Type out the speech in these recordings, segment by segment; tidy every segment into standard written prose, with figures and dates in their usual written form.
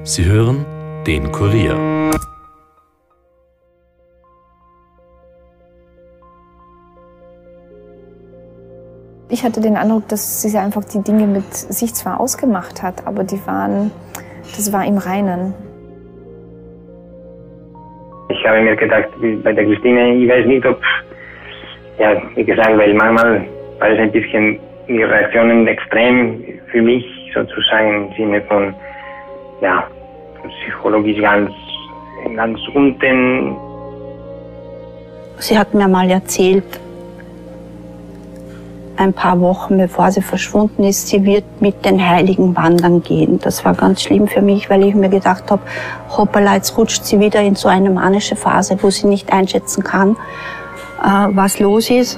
Sie hören den Kurier. Ich hatte den Eindruck, dass sie einfach die Dinge mit sich zwar ausgemacht hat, aber das war im Reinen. Ich habe mir gedacht, bei der Christine, ich weiß nicht, ob, ja, wie gesagt, weil manchmal war es ein bisschen die Reaktionen extrem für mich, sozusagen im Sinne von, ja, psychologisch ganz unten. Sie hat mir mal erzählt, ein paar Wochen bevor sie verschwunden ist, sie wird mit den Heiligen wandern gehen. Das war ganz schlimm für mich, weil ich mir gedacht habe, hoppala, jetzt rutscht sie wieder in so eine manische Phase, wo sie nicht einschätzen kann, was los ist.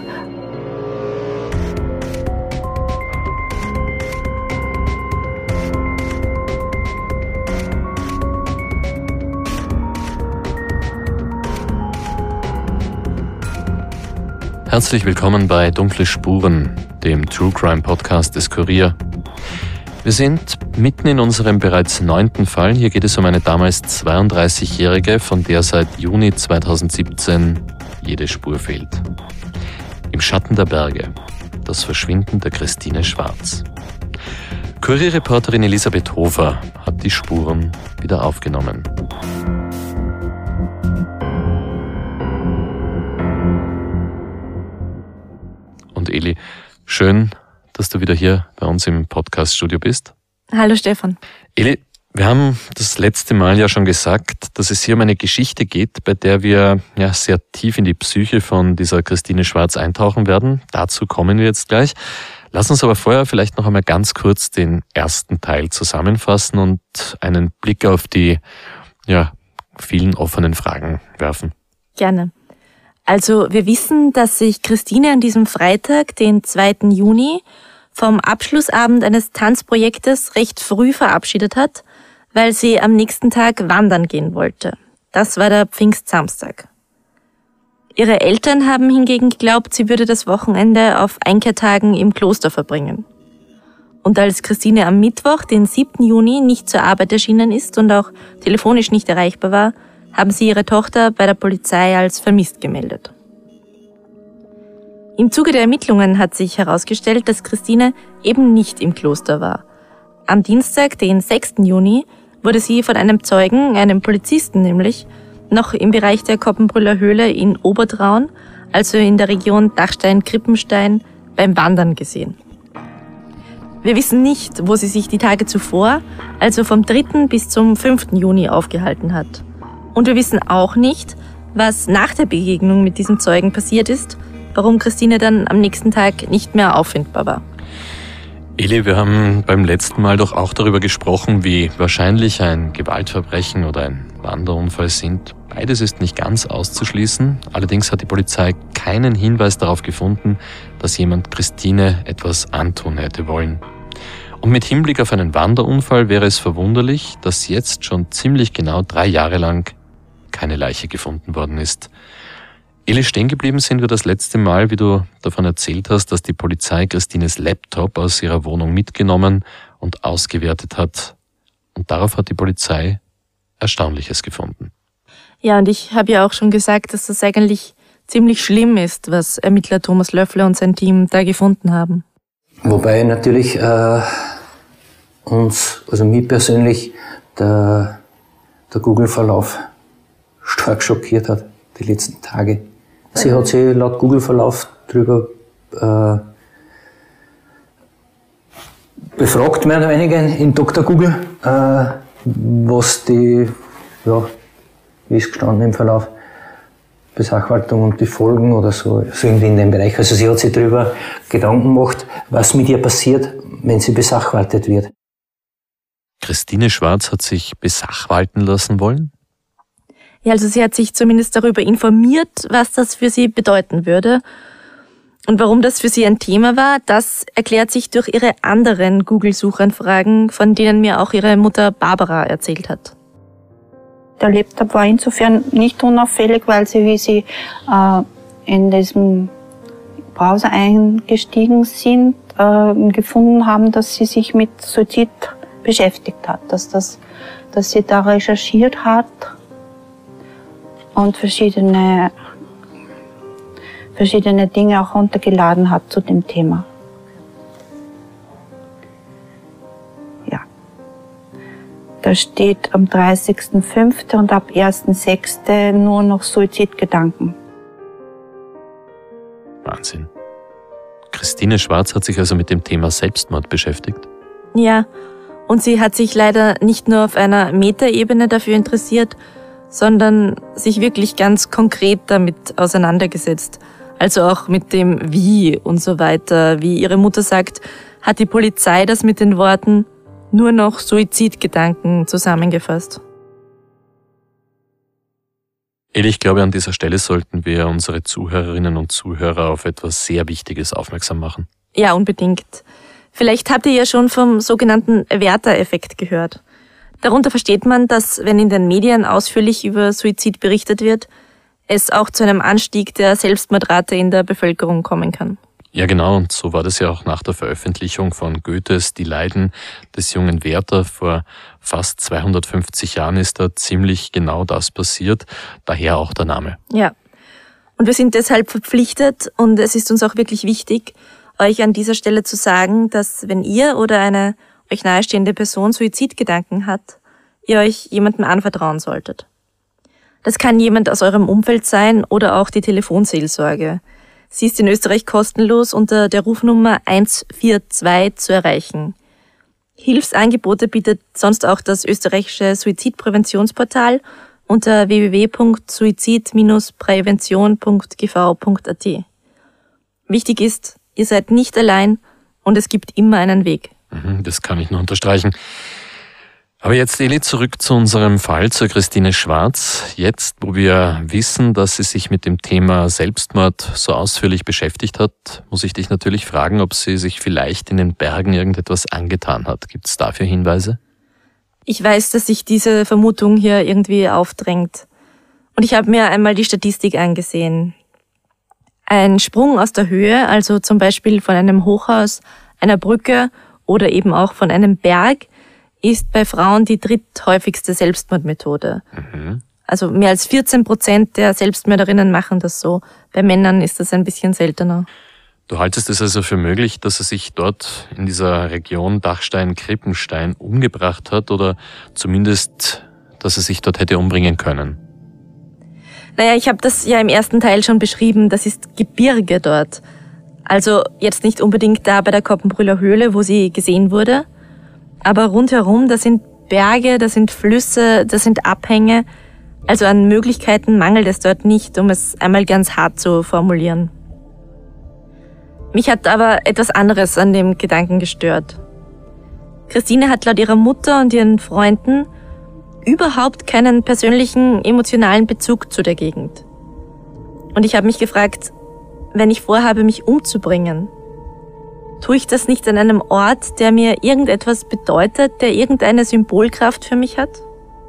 Herzlich willkommen bei Dunkle Spuren, dem True Crime Podcast des Kurier. Wir sind mitten in unserem bereits 9. Fall. Hier geht es um eine damals 32-Jährige, von der seit Juni 2017 jede Spur fehlt. Im Schatten der Berge. Das Verschwinden der Christine Schwarz. Kurierreporterin Elisabeth Hofer hat die Spuren wieder aufgenommen. Und Eli, schön, dass du wieder hier bei uns im Podcast-Studio bist. Hallo Stefan. Eli, wir haben das letzte Mal ja schon gesagt, dass es hier um eine Geschichte geht, bei der wir ja sehr tief in die Psyche von dieser Christine Schwarz eintauchen werden. Dazu kommen wir jetzt gleich. Lass uns aber vorher vielleicht noch einmal ganz kurz den ersten Teil zusammenfassen und einen Blick auf die vielen offenen Fragen werfen. Gerne. Also wir wissen, dass sich Christine an diesem Freitag, den 2. Juni, vom Abschlussabend eines Tanzprojektes recht früh verabschiedet hat, weil sie am nächsten Tag wandern gehen wollte. Das war der Pfingstsamstag. Ihre Eltern haben hingegen geglaubt, sie würde das Wochenende auf Einkehrtagen im Kloster verbringen. Und als Christine am Mittwoch, den 7. Juni, nicht zur Arbeit erschienen ist und auch telefonisch nicht erreichbar war, haben sie ihre Tochter bei der Polizei als vermisst gemeldet. Im Zuge der Ermittlungen hat sich herausgestellt, dass Christine eben nicht im Kloster war. Am Dienstag, den 6. Juni, wurde sie von einem Zeugen, einem Polizisten nämlich, noch im Bereich der Koppenbrüller Höhle in Obertraun, also in der Region Dachstein-Krippenstein, beim Wandern gesehen. Wir wissen nicht, wo sie sich die Tage zuvor, also vom 3. bis zum 5. Juni aufgehalten hat. Und wir wissen auch nicht, was nach der Begegnung mit diesem Zeugen passiert ist, warum Christine dann am nächsten Tag nicht mehr auffindbar war. Eli, wir haben beim letzten Mal doch auch darüber gesprochen, wie wahrscheinlich ein Gewaltverbrechen oder ein Wanderunfall sind. Beides ist nicht ganz auszuschließen. Allerdings hat die Polizei keinen Hinweis darauf gefunden, dass jemand Christine etwas antun hätte wollen. Und mit Hinblick auf einen Wanderunfall wäre es verwunderlich, dass jetzt schon ziemlich genau 3 Jahre lang keine Leiche gefunden worden ist. Eli, stehen geblieben sind wir das letzte Mal, wie du davon erzählt hast, dass die Polizei Christines Laptop aus ihrer Wohnung mitgenommen und ausgewertet hat. Und darauf hat die Polizei Erstaunliches gefunden. Ja, und ich habe ja auch schon gesagt, dass das eigentlich ziemlich schlimm ist, was Ermittler Thomas Löffler und sein Team da gefunden haben. Wobei natürlich mich persönlich, der Google-Verlauf stark schockiert hat, die letzten Tage. Sie hat sich laut Google-Verlauf darüber befragt, mehr oder weniger in Dr. Google, was die, wie ist gestanden im Verlauf, Besachwaltung und die Folgen oder so irgendwie in dem Bereich. Also sie hat sich darüber Gedanken gemacht, was mit ihr passiert, wenn sie besachwaltet wird. Christine Schwarz hat sich besachwalten lassen wollen? Ja, also sie hat sich zumindest darüber informiert, was das für sie bedeuten würde. Und warum das für sie ein Thema war, das erklärt sich durch ihre anderen Google-Suchanfragen, von denen mir auch ihre Mutter Barbara erzählt hat. Der Laptop war insofern nicht unauffällig, weil sie, wie sie in diesem Browser eingestiegen sind, gefunden haben, dass sie sich mit Suizid beschäftigt hat, dass sie da recherchiert hat und verschiedene Dinge auch runtergeladen hat zu dem Thema. Ja. Da steht am 30.05. und ab 1.06. nur noch Suizidgedanken. Wahnsinn. Christine Schwarz hat sich also mit dem Thema Selbstmord beschäftigt? Ja, und sie hat sich leider nicht nur auf einer Metaebene dafür interessiert, sondern sich wirklich ganz konkret damit auseinandergesetzt. Also auch mit dem Wie und so weiter. Wie ihre Mutter sagt, hat die Polizei das mit den Worten nur noch Suizidgedanken zusammengefasst. Eli, ich glaube, an dieser Stelle sollten wir unsere Zuhörerinnen und Zuhörer auf etwas sehr Wichtiges aufmerksam machen. Ja, unbedingt. Vielleicht habt ihr ja schon vom sogenannten Werther-Effekt gehört. Darunter versteht man, dass, wenn in den Medien ausführlich über Suizid berichtet wird, es auch zu einem Anstieg der Selbstmordrate in der Bevölkerung kommen kann. Ja, genau, und so war das ja auch nach der Veröffentlichung von Goethes Die Leiden des jungen Werther. Vor fast 250 Jahren ist da ziemlich genau das passiert, daher auch der Name. Ja, und wir sind deshalb verpflichtet, und es ist uns auch wirklich wichtig, euch an dieser Stelle zu sagen, dass wenn ihr oder eine euch nahestehende Person Suizidgedanken hat, ihr euch jemandem anvertrauen solltet. Das kann jemand aus eurem Umfeld sein oder auch die Telefonseelsorge. Sie ist in Österreich kostenlos unter der Rufnummer 142 zu erreichen. Hilfsangebote bietet sonst auch das österreichische Suizidpräventionsportal unter www.suizid-prävention.gv.at. Wichtig ist, ihr seid nicht allein und es gibt immer einen Weg. Das kann ich nur unterstreichen. Aber jetzt, Eli, zurück zu unserem Fall, zur Christine Schwarz. Jetzt, wo wir wissen, dass sie sich mit dem Thema Selbstmord so ausführlich beschäftigt hat, muss ich dich natürlich fragen, ob sie sich vielleicht in den Bergen irgendetwas angetan hat. Gibt es dafür Hinweise? Ich weiß, dass sich diese Vermutung hier irgendwie aufdrängt. Und ich habe mir einmal die Statistik angesehen. Ein Sprung aus der Höhe, also zum Beispiel von einem Hochhaus, einer Brücke oder eben auch von einem Berg, ist bei Frauen die dritthäufigste Selbstmordmethode. Also mehr als 14% der Selbstmörderinnen machen das so. Bei Männern ist das ein bisschen seltener. Du haltest es also für möglich, dass er sich dort in dieser Region Dachstein-Krippenstein umgebracht hat oder zumindest, dass er sich dort hätte umbringen können? Naja, ich habe das ja im ersten Teil schon beschrieben. Das ist Gebirge dort. Also jetzt nicht unbedingt da bei der Koppenbrüller Höhle, wo sie gesehen wurde, aber rundherum, da sind Berge, da sind Flüsse, da sind Abhänge. Also an Möglichkeiten mangelt es dort nicht, um es einmal ganz hart zu formulieren. Mich hat aber etwas anderes an dem Gedanken gestört. Christine hat laut ihrer Mutter und ihren Freunden überhaupt keinen persönlichen, emotionalen Bezug zu der Gegend. Und ich habe mich gefragt, wenn ich vorhabe, mich umzubringen, tue ich das nicht an einem Ort, der mir irgendetwas bedeutet, der irgendeine Symbolkraft für mich hat?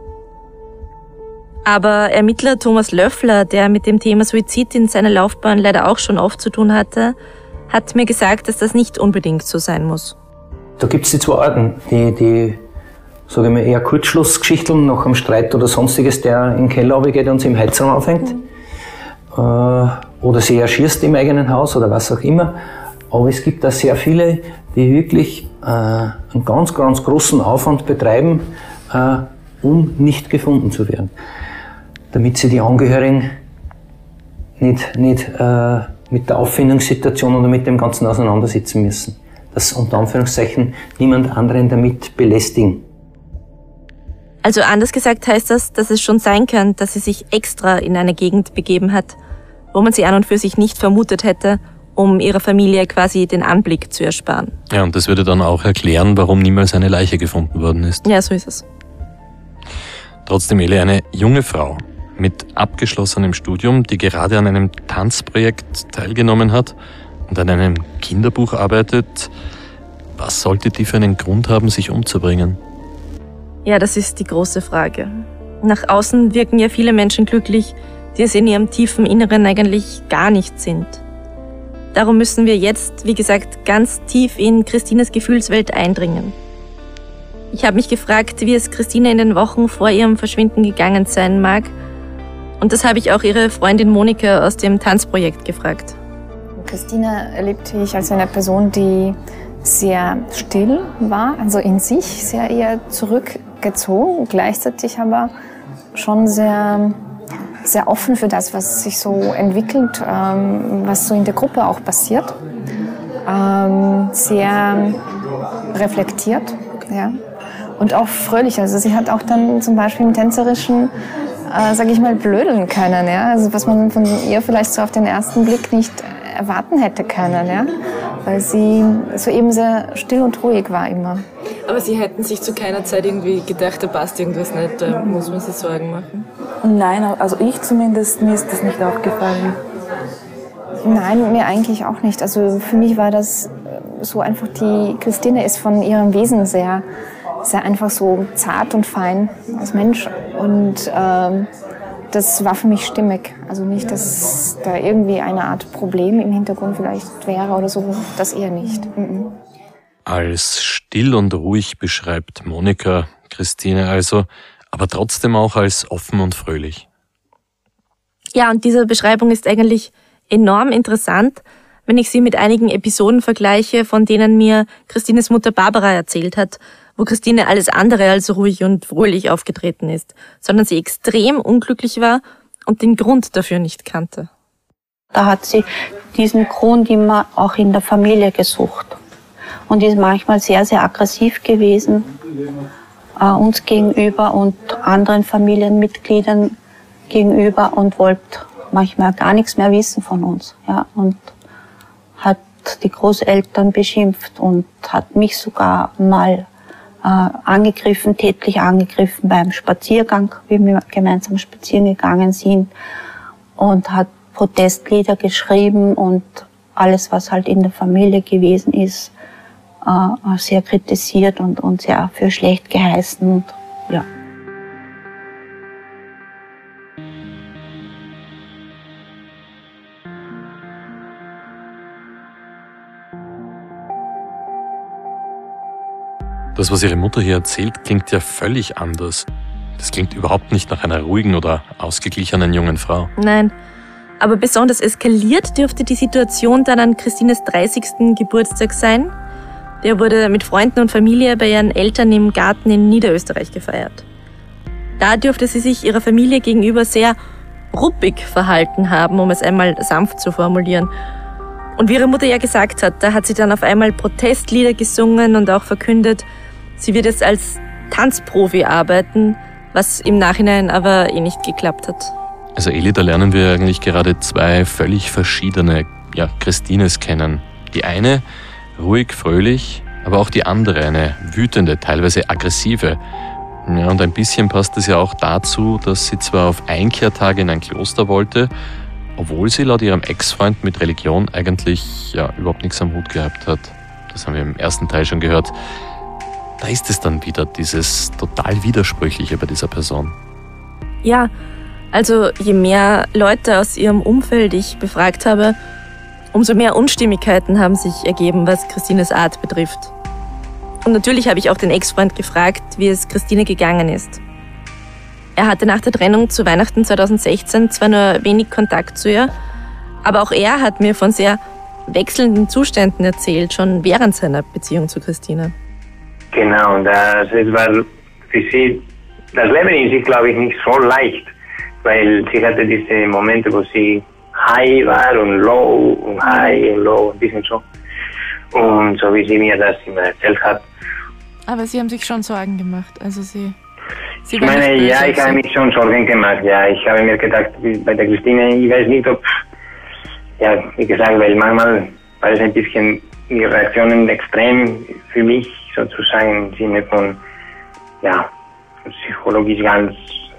Aber Ermittler Thomas Löffler, der mit dem Thema Suizid in seiner Laufbahn leider auch schon oft zu tun hatte, hat mir gesagt, dass das nicht unbedingt so sein muss. Da gibt es die zwei Arten, die sage ich mal, eher Kurzschlussgeschichten nach einem Streit oder sonstiges, der in den Keller runtergeht und sich im Heizraum aufhängt. Oder sie erschießt im eigenen Haus oder was auch immer. Aber es gibt da sehr viele, die wirklich einen ganz, ganz großen Aufwand betreiben, um nicht gefunden zu werden. Damit sie die Angehörigen nicht mit der Auffindungssituation oder mit dem Ganzen auseinandersetzen müssen. Dass unter Anführungszeichen niemand anderen damit belästigen. Also anders gesagt heißt das, dass es schon sein kann, dass sie sich extra in eine Gegend begeben hat, wo man sie an und für sich nicht vermutet hätte, um ihrer Familie quasi den Anblick zu ersparen. Ja, und das würde dann auch erklären, warum niemals eine Leiche gefunden worden ist. Ja, so ist es. Trotzdem, Eli, eine junge Frau mit abgeschlossenem Studium, die gerade an einem Tanzprojekt teilgenommen hat und an einem Kinderbuch arbeitet, was sollte die für einen Grund haben, sich umzubringen? Ja, das ist die große Frage. Nach außen wirken ja viele Menschen glücklich, die es in ihrem tiefen Inneren eigentlich gar nicht sind. Darum müssen wir jetzt, wie gesagt, ganz tief in Christines Gefühlswelt eindringen. Ich habe mich gefragt, wie es Christine in den Wochen vor ihrem Verschwinden gegangen sein mag. Und das habe ich auch ihre Freundin Monika aus dem Tanzprojekt gefragt. Christine erlebte ich als eine Person, die sehr still war, also in sich sehr eher zurückgezogen, gleichzeitig aber schon sehr, sehr offen für das, was sich so entwickelt, was so in der Gruppe auch passiert. Sehr reflektiert, ja. Und auch fröhlich. Also sie hat auch dann zum Beispiel im Tänzerischen, sage ich mal, blödeln können, ja. Also was man von ihr vielleicht so auf den ersten Blick nicht erwarten hätte können, ja. Weil sie so eben sehr still und ruhig war immer. Aber Sie hätten sich zu keiner Zeit irgendwie gedacht, da passt irgendwas nicht, da muss man sich Sorgen machen? Nein, also ich zumindest, mir ist das nicht aufgefallen. Nein, mir eigentlich auch nicht. Also für mich war das so einfach, die Christine ist von ihrem Wesen sehr einfach so zart und fein als Mensch. Und das war für mich stimmig. Also nicht, dass da irgendwie eine Art Problem im Hintergrund vielleicht wäre oder so. Das eher nicht. Als still und ruhig beschreibt Monika Christine also, aber trotzdem auch als offen und fröhlich. Ja, und diese Beschreibung ist eigentlich enorm interessant, wenn ich sie mit einigen Episoden vergleiche, von denen mir Christines Mutter Barbara erzählt hat, wo Christine alles andere als ruhig und fröhlich aufgetreten ist, sondern sie extrem unglücklich war und den Grund dafür nicht kannte. Da hat sie diesen Grund immer auch in der Familie gesucht und ist manchmal sehr, sehr aggressiv gewesen, uns gegenüber und anderen Familienmitgliedern gegenüber und wollte manchmal gar nichts mehr wissen von uns, ja, und hat die Großeltern beschimpft und hat mich sogar mal angegriffen, tätlich angegriffen beim Spaziergang, wie wir gemeinsam spazieren gegangen sind, und hat Protestlieder geschrieben und alles, was halt in der Familie gewesen ist, sehr kritisiert und sehr für schlecht geheißen. Und, ja. Das, was ihre Mutter hier erzählt, klingt ja völlig anders. Das klingt überhaupt nicht nach einer ruhigen oder ausgeglichenen jungen Frau. Nein, aber besonders eskaliert dürfte die Situation dann an Christines 30. Geburtstag sein. Der wurde mit Freunden und Familie bei ihren Eltern im Garten in Niederösterreich gefeiert. Da dürfte sie sich ihrer Familie gegenüber sehr ruppig verhalten haben, um es einmal sanft zu formulieren. Und wie ihre Mutter ja gesagt hat, da hat sie dann auf einmal Protestlieder gesungen und auch verkündet, sie wird jetzt als Tanzprofi arbeiten, was im Nachhinein aber nicht geklappt hat. Also Eli, da lernen wir eigentlich gerade zwei völlig verschiedene Christines kennen. Die eine ruhig, fröhlich, aber auch die andere eine wütende, teilweise aggressive. Ja, und ein bisschen passt es ja auch dazu, dass sie zwar auf Einkehrtage in ein Kloster wollte, obwohl sie laut ihrem Ex-Freund mit Religion eigentlich überhaupt nichts am Hut gehabt hat. Das haben wir im ersten Teil schon gehört. Da ist es dann wieder dieses total Widersprüchliche bei dieser Person. Ja, also je mehr Leute aus ihrem Umfeld ich befragt habe, umso mehr Unstimmigkeiten haben sich ergeben, was Christines Art betrifft. Und natürlich habe ich auch den Ex-Freund gefragt, wie es Christine gegangen ist. Er hatte nach der Trennung zu Weihnachten 2016 zwar nur wenig Kontakt zu ihr, aber auch er hat mir von sehr wechselnden Zuständen erzählt, schon während seiner Beziehung zu Christine. Genau, das war für sie, das Leben in sich, glaube ich, nicht so leicht, weil sie hatte diese Momente, wo sie high war und low und high und low, ein bisschen so. Und so wie sie mir das immer erzählt hat. Aber Sie haben sich schon Sorgen gemacht, also Sie ich meine, ja, ich habe mich schon Sorgen gemacht, ja. Ich habe mir gedacht, bei der Christine, ich weiß nicht, ob, ja, wie gesagt, weil manchmal war es ein bisschen, die Reaktionen extrem für mich, sozusagen, im Sinne von, ja, psychologisch ganz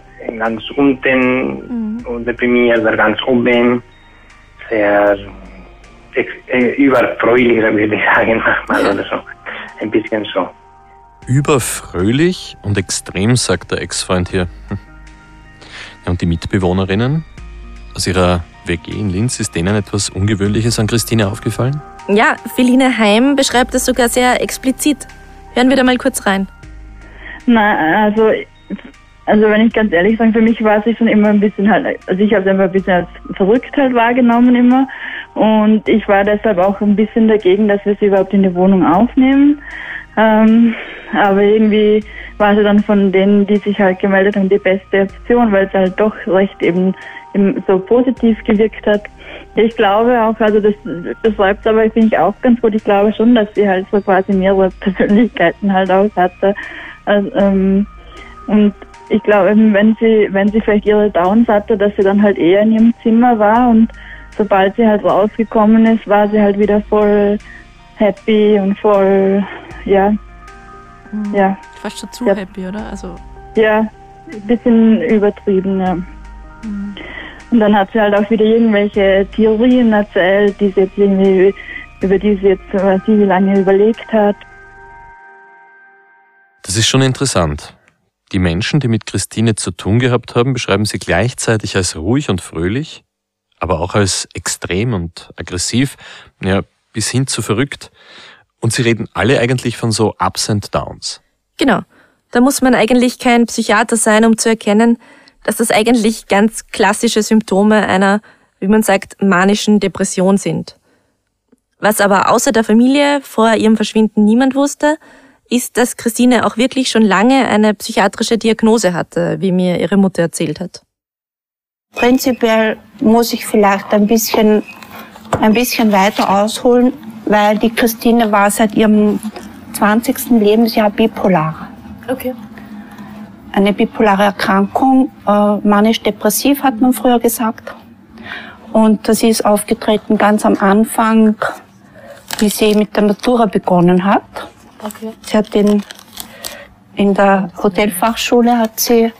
unten und deprimiert, oder ganz oben, sehr überfreulich, würde ich sagen, manchmal oder so. Ein bisschen so. Überfröhlich und extrem, sagt der Ex-Freund hier. Ja, und die Mitbewohnerinnen aus ihrer WG in Linz, ist denen etwas Ungewöhnliches an Christine aufgefallen? Ja, Feline Heim beschreibt das sogar sehr explizit. Hören wir da mal kurz rein. Nein, also wenn ich ganz ehrlich sage, für mich war sie schon immer ein bisschen halt, also ich habe es einfach ein bisschen als verrückt halt wahrgenommen immer und ich war deshalb auch ein bisschen dagegen, dass wir sie überhaupt in die Wohnung aufnehmen. Aber irgendwie war sie dann von denen, die sich halt gemeldet haben, die beste Option, weil es halt doch recht eben so positiv gewirkt hat. Ich glaube auch, also das schreibt aber, finde ich auch ganz gut, ich glaube schon, dass sie halt so quasi mehrere Persönlichkeiten halt auch hatte. Also, und ich glaube, wenn sie vielleicht ihre Downs hatte, dass sie dann halt eher in ihrem Zimmer war und sobald sie halt rausgekommen ist, war sie halt wieder voll happy und voll, ja. Fast schon zu happy, oder? Also ja, ein bisschen übertrieben, ja. Und dann hat sie halt auch wieder irgendwelche Theorien erzählt, die sie jetzt irgendwie, über die sie jetzt wie lange überlegt hat. Das ist schon interessant. Die Menschen, die mit Christine zu tun gehabt haben, beschreiben sie gleichzeitig als ruhig und fröhlich, aber auch als extrem und aggressiv, ja, bis hin zu verrückt. Und sie reden alle eigentlich von so Ups and Downs. Genau. Da muss man eigentlich kein Psychiater sein, um zu erkennen, dass das eigentlich ganz klassische Symptome einer, wie man sagt, manischen Depression sind. Was aber außer der Familie vor ihrem Verschwinden niemand wusste, ist, dass Christine auch wirklich schon lange eine psychiatrische Diagnose hatte, wie mir ihre Mutter erzählt hat. Prinzipiell muss ich vielleicht ein bisschen weiter ausholen, weil die Christine war seit ihrem 20. Lebensjahr bipolar. Okay. Eine bipolare Erkrankung, manisch-depressiv hat man früher gesagt. Und das ist aufgetreten ganz am Anfang, wie sie mit der Matura begonnen hat. Okay. Sie hat in der Hotelfachschule hat sie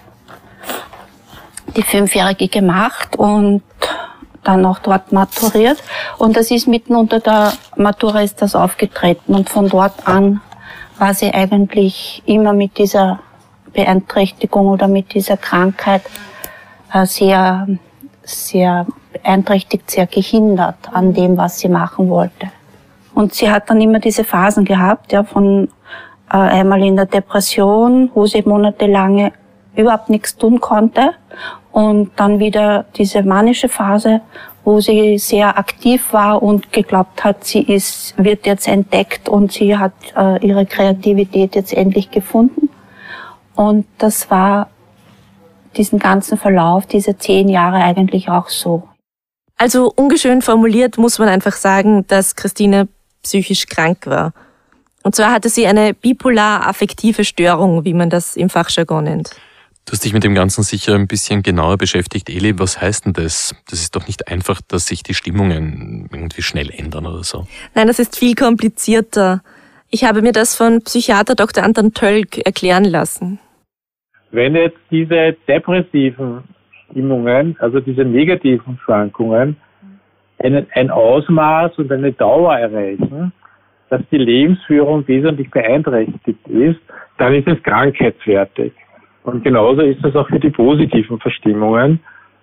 die 5-jährige gemacht und dann auch dort maturiert. Und das ist mitten unter der Matura ist das aufgetreten. Und von dort an war sie eigentlich immer mit dieser Beeinträchtigung oder mit dieser Krankheit sehr, sehr beeinträchtigt, sehr gehindert an dem, was sie machen wollte. Und sie hat dann immer diese Phasen gehabt, ja, von einmal in der Depression, wo sie monatelang überhaupt nichts tun konnte, und dann wieder diese manische Phase, wo sie sehr aktiv war und geglaubt hat, sie wird jetzt entdeckt und sie hat ihre Kreativität jetzt endlich gefunden. Und das war diesen ganzen Verlauf, diese 10 Jahre eigentlich auch so. Also ungeschönt formuliert muss man einfach sagen, dass Christine psychisch krank war. Und zwar hatte sie eine bipolar-affektive Störung, wie man das im Fachjargon nennt. Du hast dich mit dem Ganzen sicher ein bisschen genauer beschäftigt. Eli, was heißt denn das? Das ist doch nicht einfach, dass sich die Stimmungen irgendwie schnell ändern oder so. Nein, das ist viel komplizierter. Ich habe mir das von Psychiater Dr. Anton Tölk erklären lassen. Wenn jetzt diese depressiven Stimmungen, also diese negativen Schwankungen, ein Ausmaß und eine Dauer erreichen, dass die Lebensführung wesentlich beeinträchtigt ist, dann ist es krankheitswertig. Und genauso ist es auch für die positiven Verstimmungen,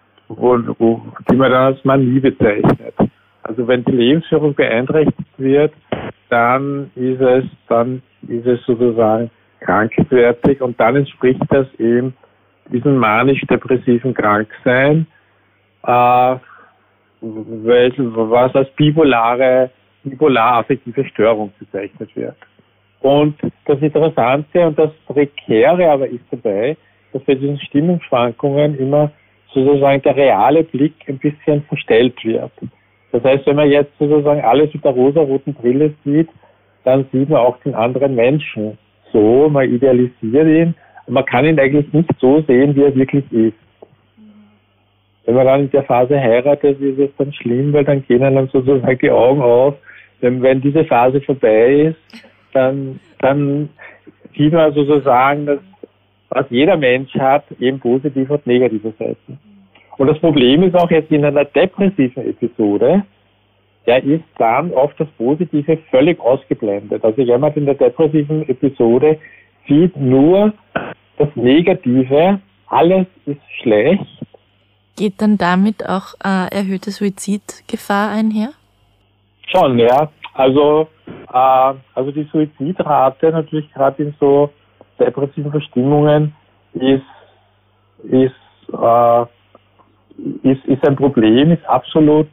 die man dann als Manie bezeichnet. Also wenn die Lebensführung beeinträchtigt wird, dann ist es sozusagen krankheitswertig, und dann entspricht das eben diesem manisch-depressiven Kranksein, was als bipolar-affektive Störung bezeichnet wird. Und das Interessante und das Prekäre aber ist dabei, dass bei diesen Stimmungsschwankungen immer sozusagen der reale Blick ein bisschen verstellt wird. Das heißt, wenn man jetzt sozusagen alles mit der rosaroten Brille sieht, dann sieht man auch den anderen Menschen so, man idealisiert ihn, und man kann ihn eigentlich nicht so sehen, wie er wirklich ist. Wenn man dann in der Phase heiratet, ist es dann schlimm, weil dann gehen einem sozusagen die Augen auf. Wenn diese Phase vorbei ist, dann sieht man sozusagen, dass was jeder Mensch hat, eben positive und negative Seiten. Und das Problem ist auch jetzt in einer depressiven Episode, der ist dann oft das Positive völlig ausgeblendet. Also jemand in der depressiven Episode sieht nur das Negative, alles ist schlecht. Geht dann damit auch erhöhte Suizidgefahr einher? Schon, ja. Also die Suizidrate natürlich gerade in so depressiven Verstimmungen ist ein Problem, ist absolut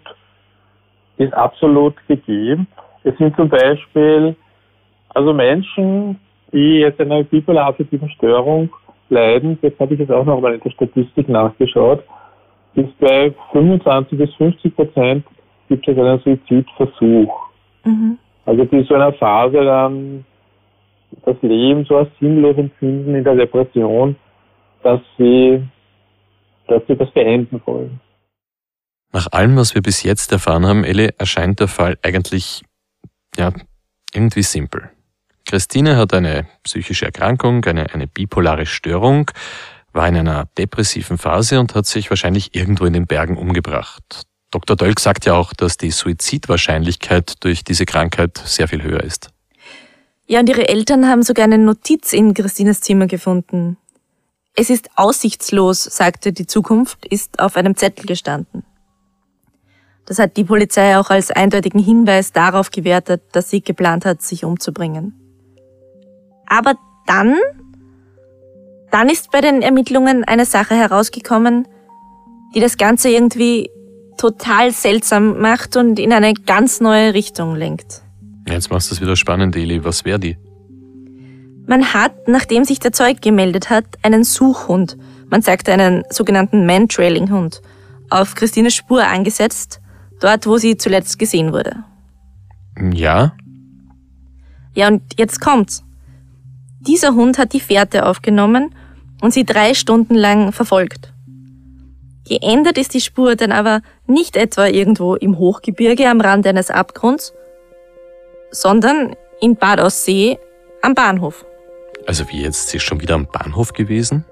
gegeben. Es sind zum Beispiel also Menschen, die jetzt an einer bipolar-affektiven Störung leiden, jetzt habe ich jetzt auch nochmal in der Statistik nachgeschaut, ist bei 25-50% gibt es einen Suizidversuch. Mhm. Also die so in einer Phase dann das Leben so als sinnlos empfinden in der Depression, dass sie das beenden wollen. Nach allem, was wir bis jetzt erfahren haben, Elli, erscheint der Fall eigentlich irgendwie simpel. Christine hat eine psychische Erkrankung, eine bipolare Störung, war in einer depressiven Phase und hat sich wahrscheinlich irgendwo in den Bergen umgebracht. Dr. Dölk sagt ja auch, dass die Suizidwahrscheinlichkeit durch diese Krankheit sehr viel höher ist. Ja, und ihre Eltern haben sogar eine Notiz in Christines Zimmer gefunden. Es ist aussichtslos, sagte die Zukunft, ist auf einem Zettel gestanden. Das hat die Polizei auch als eindeutigen Hinweis darauf gewertet, dass sie geplant hat, sich umzubringen. Aber dann ist bei den Ermittlungen eine Sache herausgekommen, die das Ganze irgendwie total seltsam macht und in eine ganz neue Richtung lenkt. Jetzt machst du es wieder spannend, Eli. Was wäre die? Man hat, nachdem sich der Zeug gemeldet hat, einen Suchhund, man sagt einen sogenannten Man-Trailing-Hund, auf Christines Spur angesetzt, dort, wo sie zuletzt gesehen wurde. Ja? Ja, und jetzt kommt's. Dieser Hund hat die Fährte aufgenommen und sie 3 Stunden lang verfolgt. Geändert ist die Spur dann aber nicht etwa irgendwo im Hochgebirge am Rand eines Abgrunds, sondern in Bad Aussee am Bahnhof. Also wie jetzt? Sie ist schon wieder am Bahnhof gewesen?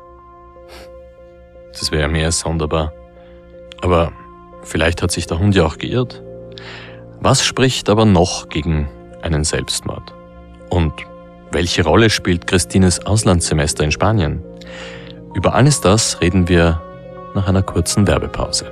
Das wäre ja mehr als sonderbar. Aber vielleicht hat sich der Hund ja auch geirrt. Was spricht aber noch gegen einen Selbstmord? Und welche Rolle spielt Christines Auslandssemester in Spanien? Über alles das reden wir nach einer kurzen Werbepause.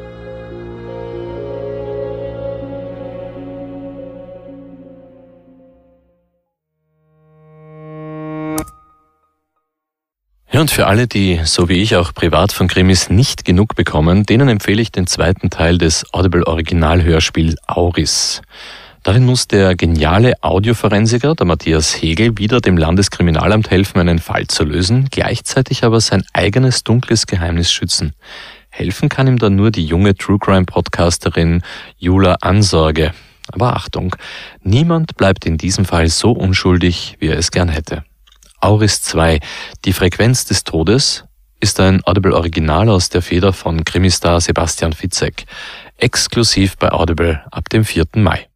Ja, und für alle, die, so wie ich auch privat von Krimis nicht genug bekommen, denen empfehle ich den 2. Teil des Audible-Originalhörspiel Auris. Darin muss der geniale Audioforensiker, der Matthias Hegel, wieder dem Landeskriminalamt helfen, einen Fall zu lösen, gleichzeitig aber sein eigenes dunkles Geheimnis schützen. Helfen kann ihm dann nur die junge True-Crime-Podcasterin Jula Ansorge. Aber Achtung, niemand bleibt in diesem Fall so unschuldig, wie er es gern hätte. Auris 2, die Frequenz des Todes, ist ein Audible-Original aus der Feder von Krimistar Sebastian Fitzek. Exklusiv bei Audible ab dem 4. Mai.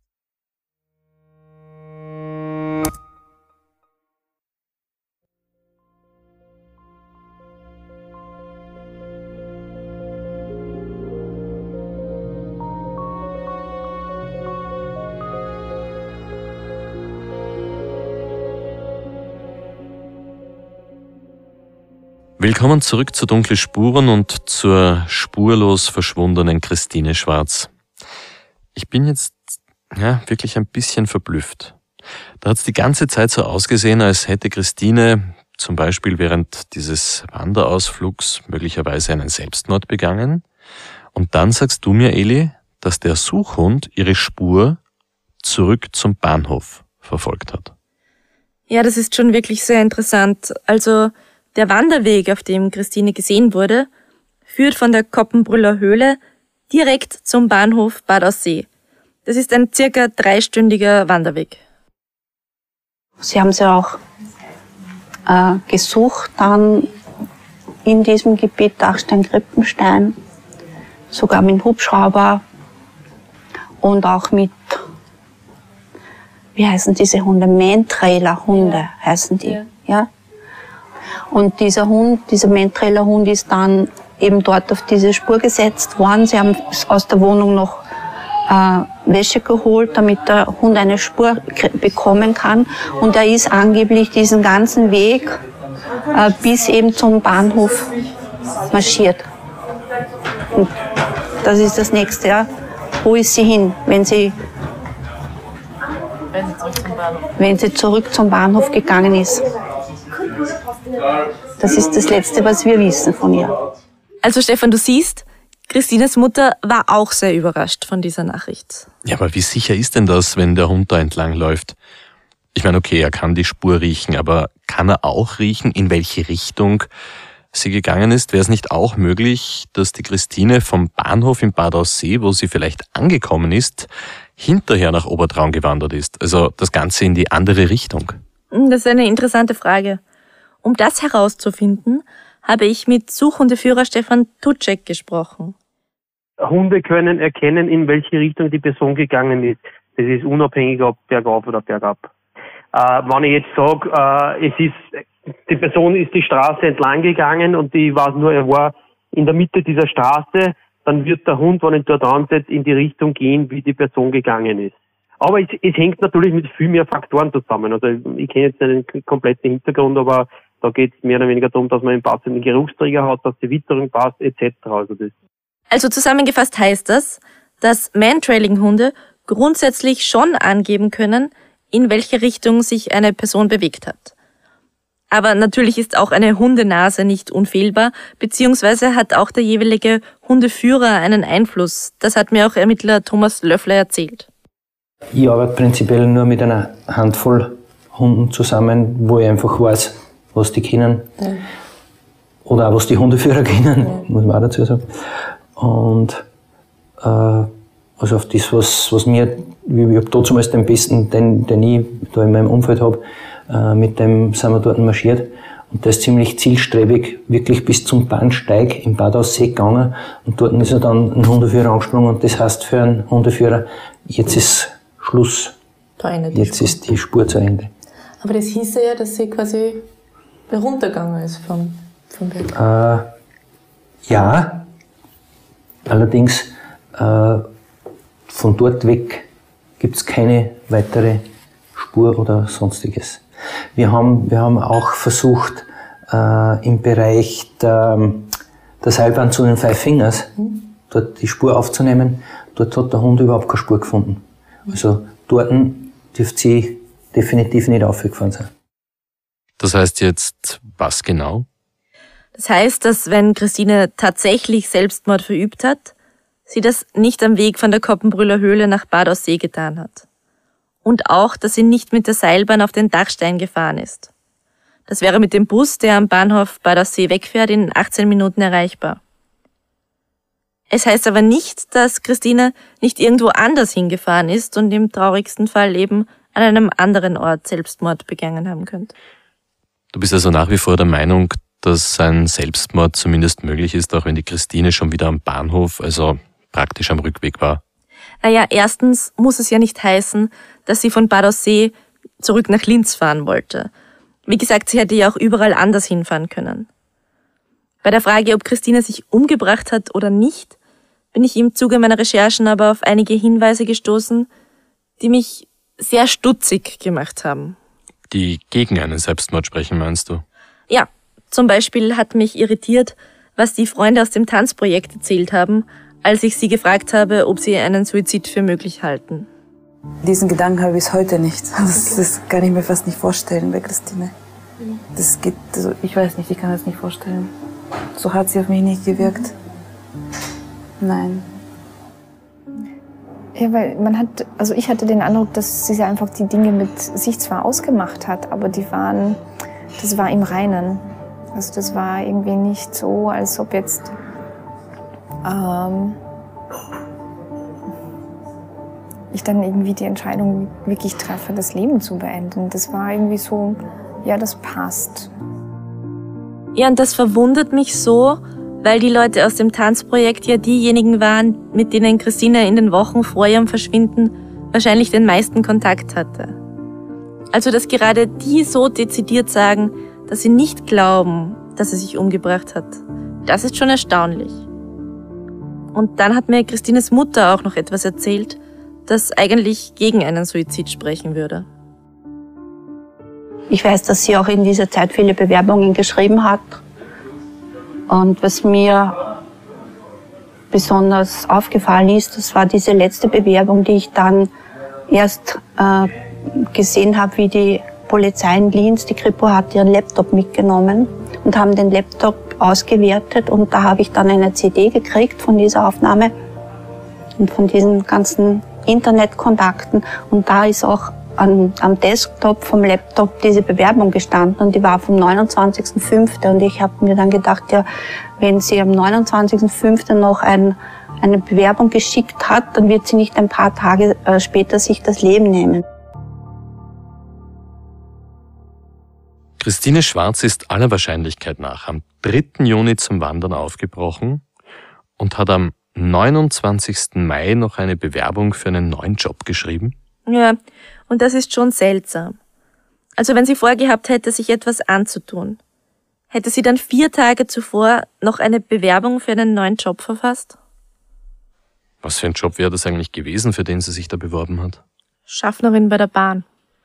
Willkommen zurück zu Dunkle Spuren und zur spurlos verschwundenen Christine Schwarz. Ich bin jetzt wirklich ein bisschen verblüfft. Da hat es die ganze Zeit so ausgesehen, als hätte Christine zum Beispiel während dieses Wanderausflugs möglicherweise einen Selbstmord begangen. Und dann sagst du mir, Eli, dass der Suchhund ihre Spur zurück zum Bahnhof verfolgt hat. Ja, das ist schon wirklich sehr interessant. Also der Wanderweg, auf dem Christine gesehen wurde, führt von der Koppenbrüller Höhle direkt zum Bahnhof Bad Aussee. Das ist ein circa 3-stündiger Wanderweg. Sie haben sie auch gesucht dann in diesem Gebiet Dachstein-Krippenstein, sogar mit Hubschrauber und auch mit, wie heißen diese Hunde? Man-Trailer-Hunde heißen die, ja. Und dieser Man-Trailer-Hund ist dann eben dort auf diese Spur gesetzt worden. Sie haben aus der Wohnung noch Wäsche geholt, damit der Hund eine Spur bekommen kann. Und er ist angeblich diesen ganzen Weg bis eben zum Bahnhof marschiert. Und das ist das Nächste. Ja. Wo ist sie hin, wenn sie zurück zum Bahnhof gegangen ist? Das ist das Letzte, was wir wissen von ihr. Also Stefan, du siehst, Christines Mutter war auch sehr überrascht von dieser Nachricht. Ja, aber wie sicher ist denn das, wenn der Hund da entlang läuft? Ich meine, okay, er kann die Spur riechen, aber kann er auch riechen, in welche Richtung sie gegangen ist? Wäre es nicht auch möglich, dass die Christine vom Bahnhof in Bad Aussee, wo sie vielleicht angekommen ist, hinterher nach Obertraun gewandert ist? Also das Ganze in die andere Richtung. Das ist eine interessante Frage. Um das herauszufinden, habe ich mit Suchhundeführer Stefan Tutschek gesprochen. Hunde können erkennen, in welche Richtung die Person gegangen ist. Das ist unabhängig, ob bergauf oder bergab. Wenn ich jetzt sage, die Person ist die Straße entlang gegangen und ich weiß nur, er war in der Mitte dieser Straße, dann wird der Hund, wenn er dort ansetzt, in die Richtung gehen, wie die Person gegangen ist. Aber es hängt natürlich mit viel mehr Faktoren zusammen. Also ich kenne jetzt nicht den kompletten Hintergrund, aber da geht es mehr oder weniger darum, dass man einen passenden Geruchsträger hat, dass die Witterung passt, etc. Also zusammengefasst heißt das, dass Man-Trailing-Hunde grundsätzlich schon angeben können, in welche Richtung sich eine Person bewegt hat. Aber natürlich ist auch eine Hundenase nicht unfehlbar, beziehungsweise hat auch der jeweilige Hundeführer einen Einfluss. Das hat mir auch Ermittler Thomas Löffler erzählt. Ich arbeite prinzipiell nur mit einer Handvoll Hunden zusammen, wo ich einfach weiß, was die kennen. Ja. Oder auch was die Hundeführer kennen, muss man auch dazu sagen. Und also auf das, was mir, ich habe damals den besten, den ich da in meinem Umfeld habe, mit dem sind wir dort marschiert. Und der ist ziemlich zielstrebig, wirklich bis zum Bahnsteig im Bad Aussee gegangen. Und dort ist er dann ein Hundeführer angesprungen. Und das heißt für einen Hundeführer, jetzt ist Schluss. Jetzt ist die Spur zu Ende. Aber das hieß ja, dass sie quasi runtergegangen ist vom Berg. Ja, allerdings von dort weg gibt es keine weitere Spur oder sonstiges. Wir haben auch versucht, im Bereich der Seilbahn zu den Five Fingers, dort die Spur aufzunehmen. Dort hat der Hund überhaupt keine Spur gefunden. Also dort dürfte sie definitiv nicht aufgefahren sein. Das heißt jetzt was genau? Das heißt, dass wenn Christine tatsächlich Selbstmord verübt hat, sie das nicht am Weg von der Koppenbrüller Höhle nach Bad Aussee getan hat. Und auch, dass sie nicht mit der Seilbahn auf den Dachstein gefahren ist. Das wäre mit dem Bus, der am Bahnhof Bad Aussee wegfährt, in 18 Minuten erreichbar. Es heißt aber nicht, dass Christine nicht irgendwo anders hingefahren ist und im traurigsten Fall eben an einem anderen Ort Selbstmord begangen haben könnte. Du bist also nach wie vor der Meinung, dass ein Selbstmord zumindest möglich ist, auch wenn die Christine schon wieder am Bahnhof, also praktisch am Rückweg war? Naja, erstens muss es ja nicht heißen, dass sie von Bad Aussee zurück nach Linz fahren wollte. Wie gesagt, sie hätte ja auch überall anders hinfahren können. Bei der Frage, ob Christine sich umgebracht hat oder nicht, bin ich im Zuge meiner Recherchen aber auf einige Hinweise gestoßen, die mich sehr stutzig gemacht haben. Die gegen einen Selbstmord sprechen, meinst du? Ja, zum Beispiel hat mich irritiert, was die Freunde aus dem Tanzprojekt erzählt haben, als ich sie gefragt habe, ob sie einen Suizid für möglich halten. Diesen Gedanken habe ich bis heute nicht. Das kann ich mir fast nicht vorstellen bei Christine. Das geht, also ich weiß nicht, ich kann das nicht vorstellen. So hat sie auf mich nicht gewirkt. Nein. Ja, weil ich hatte den Eindruck, dass sie einfach die Dinge mit sich zwar ausgemacht hat, aber das war im Reinen. Also das war irgendwie nicht so, als ob jetzt ich dann irgendwie die Entscheidung wirklich treffe, das Leben zu beenden. Das war irgendwie so, ja, das passt. Ja, und das verwundert mich so, weil die Leute aus dem Tanzprojekt ja diejenigen waren, mit denen Christine in den Wochen vor ihrem Verschwinden wahrscheinlich den meisten Kontakt hatte. Also, dass gerade die so dezidiert sagen, dass sie nicht glauben, dass sie sich umgebracht hat, das ist schon erstaunlich. Und dann hat mir Christines Mutter auch noch etwas erzählt, das eigentlich gegen einen Suizid sprechen würde. Ich weiß, dass sie auch in dieser Zeit viele Bewerbungen geschrieben hat. Und was mir besonders aufgefallen ist, das war diese letzte Bewerbung, die ich dann erst gesehen habe, wie die Polizei in Linz, die Kripo hat ihren Laptop mitgenommen und haben den Laptop ausgewertet und da habe ich dann eine CD gekriegt von dieser Aufnahme und von diesen ganzen Internetkontakten und da ist auch am Desktop vom Laptop diese Bewerbung gestanden und die war vom 29.05. und ich habe mir dann gedacht, ja, wenn sie am 29.05. noch eine Bewerbung geschickt hat, dann wird sie nicht ein paar Tage später sich das Leben nehmen. Christine Schwarz ist aller Wahrscheinlichkeit nach am 3. Juni zum Wandern aufgebrochen und hat am 29. Mai noch eine Bewerbung für einen neuen Job geschrieben. Ja, und das ist schon seltsam. Also wenn sie vorgehabt hätte, sich etwas anzutun, hätte sie dann 4 Tage zuvor noch eine Bewerbung für einen neuen Job verfasst? Was für ein Job wäre das eigentlich gewesen, für den sie sich da beworben hat? Schaffnerin bei der Bahn.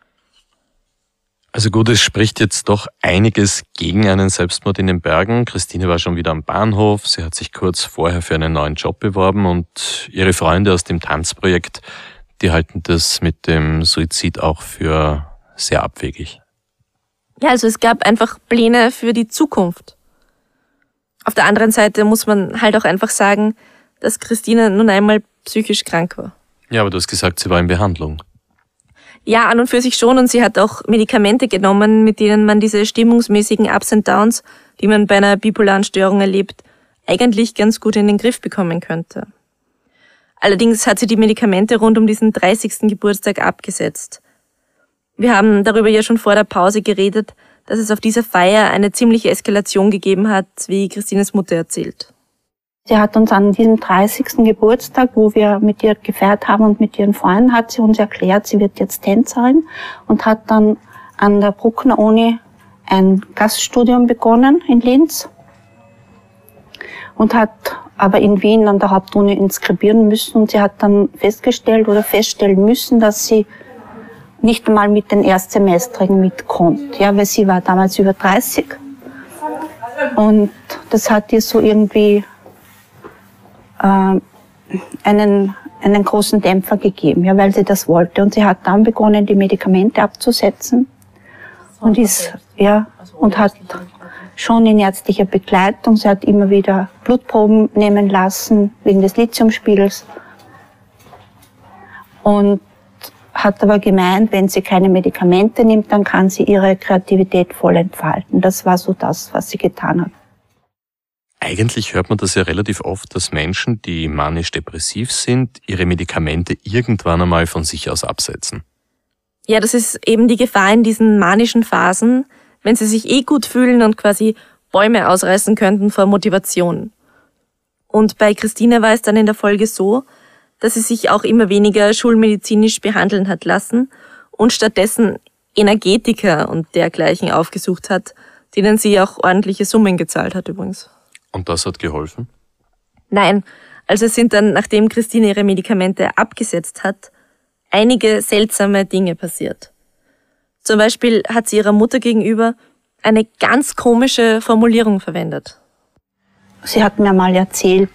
Also gut, es spricht jetzt doch einiges gegen einen Selbstmord in den Bergen. Christine war schon wieder am Bahnhof, sie hat sich kurz vorher für einen neuen Job beworben und ihre Freunde aus dem Tanzprojekt, die halten das mit dem Suizid auch für sehr abwegig. Ja, also es gab einfach Pläne für die Zukunft. Auf der anderen Seite muss man halt auch einfach sagen, dass Christine nun einmal psychisch krank war. Ja, aber du hast gesagt, sie war in Behandlung. Ja, an und für sich schon und sie hat auch Medikamente genommen, mit denen man diese stimmungsmäßigen Ups and Downs, die man bei einer bipolaren Störung erlebt, eigentlich ganz gut in den Griff bekommen könnte. Allerdings hat sie die Medikamente rund um diesen 30. Geburtstag abgesetzt. Wir haben darüber ja schon vor der Pause geredet, dass es auf dieser Feier eine ziemliche Eskalation gegeben hat, wie Christines Mutter erzählt. Sie hat uns an diesem 30. Geburtstag, wo wir mit ihr gefeiert haben und mit ihren Freunden, hat sie uns erklärt, sie wird jetzt Tänzerin und hat dann an der Bruckner Uni ein Gaststudium begonnen in Linz und hat aber in Wien an der Hauptuni inskribieren müssen und sie hat dann feststellen müssen, dass sie nicht einmal mit den Erstsemestrigen mitkommt, ja, weil sie war damals über 30 und das hat ihr so irgendwie einen großen Dämpfer gegeben, ja, weil sie das wollte. Und sie hat dann begonnen, die Medikamente abzusetzen und hat schon in ärztlicher Begleitung, sie hat immer wieder Blutproben nehmen lassen wegen des Lithiumspiegels und hat aber gemeint, wenn sie keine Medikamente nimmt, dann kann sie ihre Kreativität voll entfalten. Das war so das, was sie getan hat. Eigentlich hört man das ja relativ oft, dass Menschen, die manisch-depressiv sind, ihre Medikamente irgendwann einmal von sich aus absetzen. Ja, das ist eben die Gefahr in diesen manischen Phasen, wenn sie sich gut fühlen und quasi Bäume ausreißen könnten vor Motivation. Und bei Christine war es dann in der Folge so, dass sie sich auch immer weniger schulmedizinisch behandeln hat lassen und stattdessen Energetiker und dergleichen aufgesucht hat, denen sie auch ordentliche Summen gezahlt hat übrigens. Und das hat geholfen? Nein, also es sind dann, nachdem Christine ihre Medikamente abgesetzt hat, einige seltsame Dinge passiert. Zum Beispiel hat sie ihrer Mutter gegenüber eine ganz komische Formulierung verwendet. Sie hat mir mal erzählt,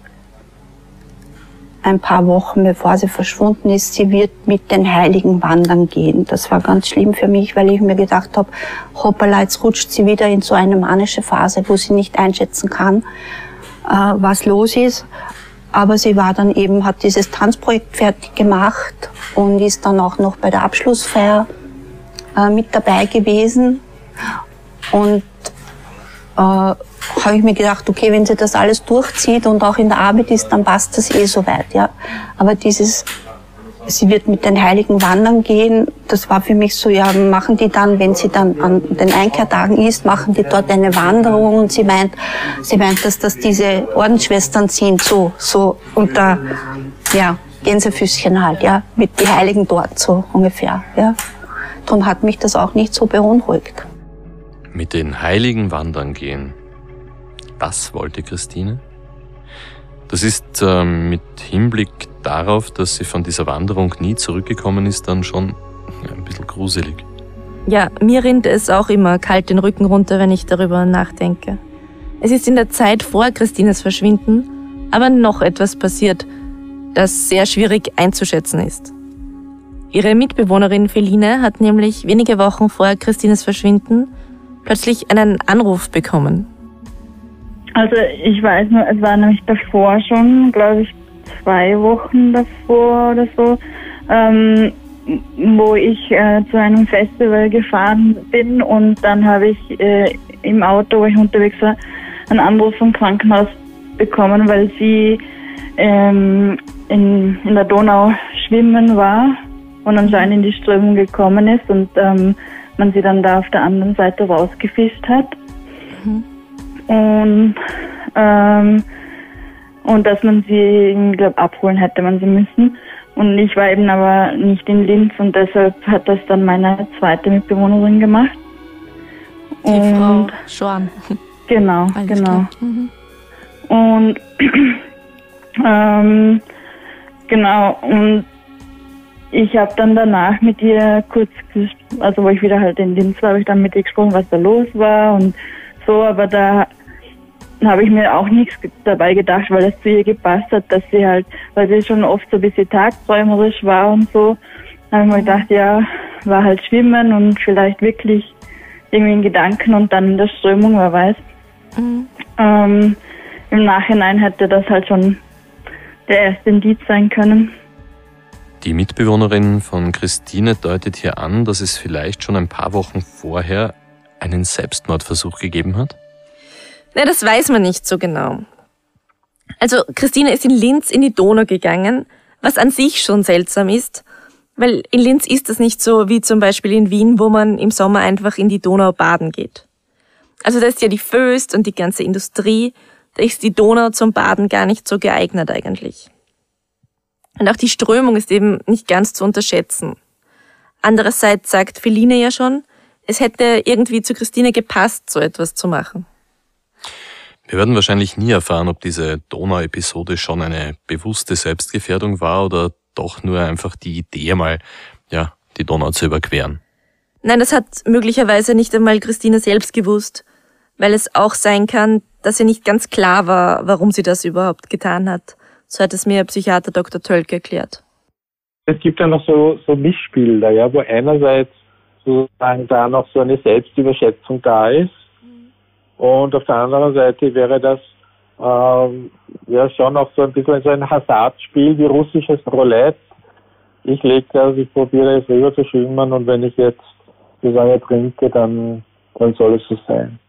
ein paar Wochen bevor sie verschwunden ist, sie wird mit den Heiligen wandern gehen. Das war ganz schlimm für mich, weil ich mir gedacht habe, hoppala, jetzt rutscht sie wieder in so eine manische Phase, wo sie nicht einschätzen kann, was los ist. Aber sie war dann eben, hat dieses Tanzprojekt fertig gemacht und ist dann auch noch bei der Abschlussfeier mit dabei gewesen. Und habe ich mir gedacht, okay, wenn sie das alles durchzieht und auch in der Arbeit ist, dann passt das soweit, ja. Aber sie wird mit den Heiligen wandern gehen, das war für mich so, ja, machen die dann, wenn sie dann an den Einkehrtagen ist, machen die dort eine Wanderung und sie meint, dass das diese Ordensschwestern sind, so unter, ja, Gänsefüßchen halt, ja, mit die Heiligen dort, so ungefähr, ja. Darum hat mich das auch nicht so beunruhigt. Mit den Heiligen wandern gehen. Was wollte Christine? Das ist mit Hinblick darauf, dass sie von dieser Wanderung nie zurückgekommen ist, dann schon ein bisschen gruselig. Ja, mir rinnt es auch immer kalt den Rücken runter, wenn ich darüber nachdenke. Es ist in der Zeit vor Christines Verschwinden aber noch etwas passiert, das sehr schwierig einzuschätzen ist. Ihre Mitbewohnerin Feline hat nämlich wenige Wochen vor Christines Verschwinden plötzlich einen Anruf bekommen. Also ich weiß nur, es war nämlich davor schon, glaube ich, 2 Wochen davor oder so, wo ich zu einem Festival gefahren bin und dann habe ich im Auto, wo ich unterwegs war, einen Anruf vom Krankenhaus bekommen, weil sie in der Donau schwimmen war und anscheinend in die Strömung gekommen ist und man sie dann da auf der anderen Seite rausgefischt hat. Und dass man sie, glaube abholen hätte man sie müssen. Und ich war eben aber nicht in Linz und deshalb hat das dann meine zweite Mitbewohnerin gemacht. Die Frau Schorn. Genau, Alles genau. klar. Mhm. Und genau, und ich habe dann danach mit ihr kurz, also wo ich wieder halt in Linz war, habe ich dann mit ihr gesprochen, was da los war und so, aber da habe ich mir auch nichts dabei gedacht, weil es zu ihr gepasst hat, dass sie halt, weil sie schon oft so ein bisschen tagträumerisch war und so, habe ich mir gedacht, ja, war halt schwimmen und vielleicht wirklich irgendwie in Gedanken und dann in der Strömung, wer weiß. Im Nachhinein hätte das halt schon der erste Indiz sein können. Die Mitbewohnerin von Christine deutet hier an, dass es vielleicht schon ein paar Wochen vorher einen Selbstmordversuch gegeben hat? Na, das weiß man nicht so genau. Also Christine ist in Linz in die Donau gegangen, was an sich schon seltsam ist, weil in Linz ist das nicht so wie zum Beispiel in Wien, wo man im Sommer einfach in die Donau baden geht. Also da ist ja die Föst und die ganze Industrie, da ist die Donau zum Baden gar nicht so geeignet eigentlich. Und auch die Strömung ist eben nicht ganz zu unterschätzen. Andererseits sagt Feline ja schon, es hätte irgendwie zu Christine gepasst, so etwas zu machen. Wir werden wahrscheinlich nie erfahren, ob diese Donau-Episode schon eine bewusste Selbstgefährdung war oder doch nur einfach die Idee, mal die Donau zu überqueren. Nein, das hat möglicherweise nicht einmal Christine selbst gewusst, weil es auch sein kann, dass ihr nicht ganz klar war, warum sie das überhaupt getan hat. So hat es mir Psychiater Dr. Tölke erklärt. Es gibt ja noch so Mischbilder, ja, wo einerseits sozusagen da noch so eine Selbstüberschätzung da ist und auf der anderen Seite wäre das schon auch so ein bisschen so ein Hasardspiel wie russisches Roulette. Ich lege das, ich probiere es rüber zu schwimmen und wenn ich jetzt sozusagen ertrinke, dann soll es so sein.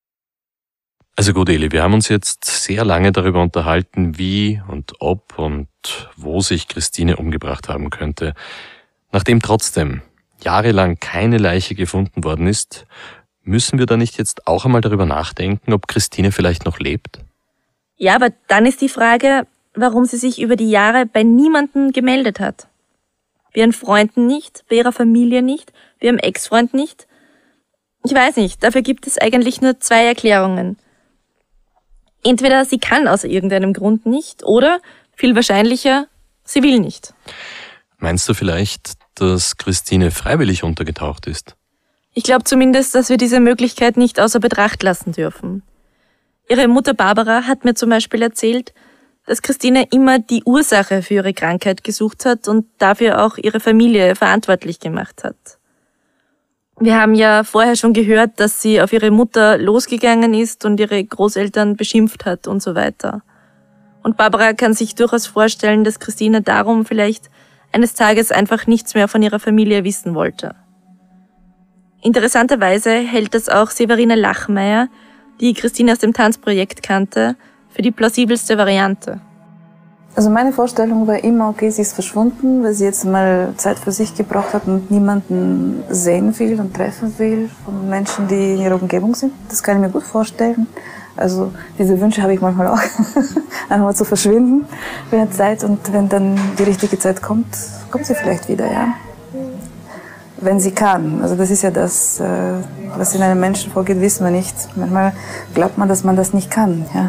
Also gut, Eli, wir haben uns jetzt sehr lange darüber unterhalten, wie und ob und wo sich Christine umgebracht haben könnte. Nachdem trotzdem jahrelang keine Leiche gefunden worden ist, müssen wir da nicht jetzt auch einmal darüber nachdenken, ob Christine vielleicht noch lebt? Ja, aber dann ist die Frage, warum sie sich über die Jahre bei niemandem gemeldet hat. Bei ihren Freunden nicht, bei ihrer Familie nicht, bei ihrem Ex-Freund nicht. Ich weiß nicht, dafür gibt es eigentlich nur 2 Erklärungen. Entweder sie kann aus irgendeinem Grund nicht oder, viel wahrscheinlicher, sie will nicht. Meinst du vielleicht, dass Christine freiwillig untergetaucht ist? Ich glaube zumindest, dass wir diese Möglichkeit nicht außer Betracht lassen dürfen. Ihre Mutter Barbara hat mir zum Beispiel erzählt, dass Christine immer die Ursache für ihre Krankheit gesucht hat und dafür auch ihre Familie verantwortlich gemacht hat. Wir haben ja vorher schon gehört, dass sie auf ihre Mutter losgegangen ist und ihre Großeltern beschimpft hat und so weiter. Und Barbara kann sich durchaus vorstellen, dass Christine darum vielleicht eines Tages einfach nichts mehr von ihrer Familie wissen wollte. Interessanterweise hält das auch Severine Lachmeier, die Christine aus dem Tanzprojekt kannte, für die plausibelste Variante. Also meine Vorstellung war immer, okay, sie ist verschwunden, weil sie jetzt mal Zeit für sich gebraucht hat und niemanden sehen will und treffen will von Menschen, die in ihrer Umgebung sind. Das kann ich mir gut vorstellen. Also diese Wünsche habe ich manchmal auch, einmal zu verschwinden für eine Zeit und wenn dann die richtige Zeit kommt, kommt sie vielleicht wieder, ja. Wenn sie kann. Also das ist ja das, was in einem Menschen vorgeht, wissen wir nicht. Manchmal glaubt man, dass man das nicht kann, ja.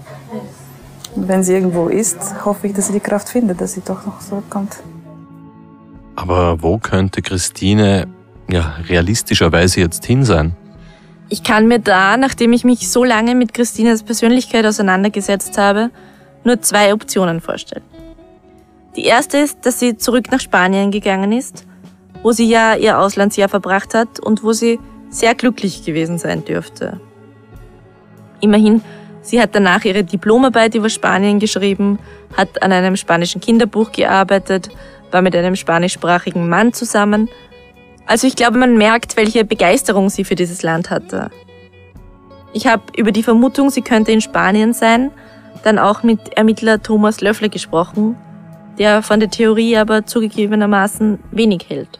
Wenn sie irgendwo ist, hoffe ich, dass sie die Kraft findet, dass sie doch noch zurückkommt. Aber wo könnte Christine realistischerweise jetzt hin sein? Ich kann mir da, nachdem ich mich so lange mit Christines Persönlichkeit auseinandergesetzt habe, nur 2 Optionen vorstellen. Die erste ist, dass sie zurück nach Spanien gegangen ist, wo sie ja ihr Auslandsjahr verbracht hat und wo sie sehr glücklich gewesen sein dürfte. Immerhin, sie hat danach ihre Diplomarbeit über Spanien geschrieben, hat an einem spanischen Kinderbuch gearbeitet, war mit einem spanischsprachigen Mann zusammen. Also ich glaube, man merkt, welche Begeisterung sie für dieses Land hatte. Ich habe über die Vermutung, sie könnte in Spanien sein, dann auch mit Ermittler Thomas Löffler gesprochen, der von der Theorie aber zugegebenermaßen wenig hält.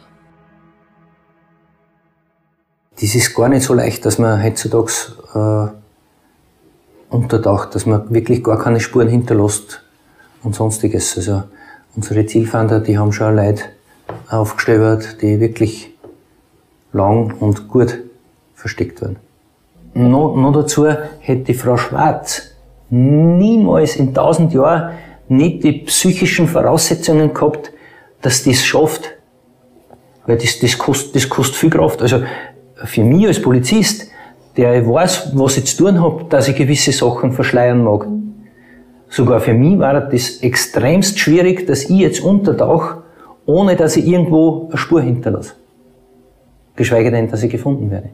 Das ist gar nicht so leicht, dass man heutzutage untertaucht, dass man wirklich gar keine Spuren hinterlässt und sonstiges. Also unsere Zielfahnder, die haben schon Leute aufgestöbert, die wirklich lang und gut versteckt werden. Noch dazu hätte die Frau Schwarz niemals in 1000 Jahren nicht die psychischen Voraussetzungen gehabt, dass das schafft. Weil das kostet viel Kraft. Also für mich als Polizist, der ich weiß, was ich zu tun habe, dass ich gewisse Sachen verschleiern mag. Sogar für mich war das extremst schwierig, dass ich jetzt untertauche, ohne dass ich irgendwo eine Spur hinterlasse. Geschweige denn, dass ich gefunden werde.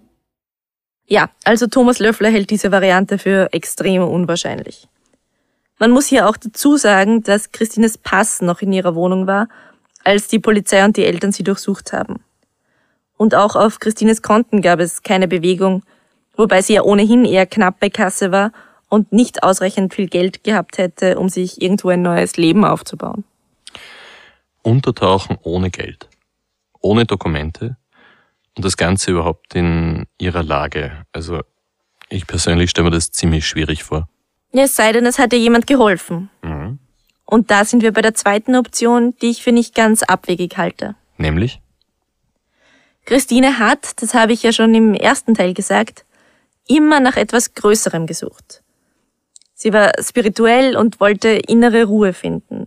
Ja, also Thomas Löffler hält diese Variante für extrem unwahrscheinlich. Man muss hier auch dazu sagen, dass Christines Pass noch in ihrer Wohnung war, als die Polizei und die Eltern sie durchsucht haben. Und auch auf Christines Konten gab es keine Bewegung, wobei sie ja ohnehin eher knapp bei Kasse war und nicht ausreichend viel Geld gehabt hätte, um sich irgendwo ein neues Leben aufzubauen. Untertauchen ohne Geld, ohne Dokumente und das Ganze überhaupt in ihrer Lage. Also ich persönlich stelle mir das ziemlich schwierig vor. Ja, es sei denn, es hat ihr jemand geholfen. Mhm. Und da sind wir bei der zweiten Option, die ich für nicht ganz abwegig halte. Nämlich? Christine hat, das habe ich ja schon im ersten Teil gesagt, immer nach etwas Größerem gesucht. Sie war spirituell und wollte innere Ruhe finden.